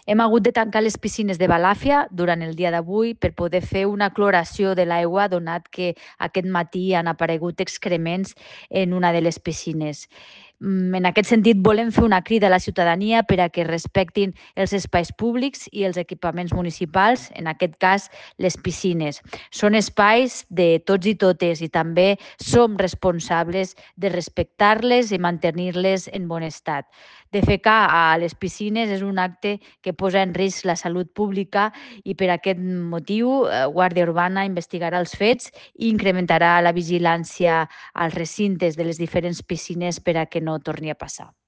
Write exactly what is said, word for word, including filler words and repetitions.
Hem hagut de tancar les piscines de Balàfia durant el dia d'avui per poder fer una cloració de l'aigua, donat que aquest matí han aparegut excrements en una de les piscines. Mm, En aquest sentit, volem fer una crida a la ciutadania per a que respectin els espais públics i els equipaments municipals, en aquest cas les piscines. Són espais de tots i totes i també som responsables de respectar-les i mantenir-les en bon estat. Defecar a les piscines és un acte que posa en risc la salut pública i per aquest motiu eh, Guàrdia Urbana investigarà els fets i incrementarà la vigilància als recintes de les diferents piscines per a que no torni a passar.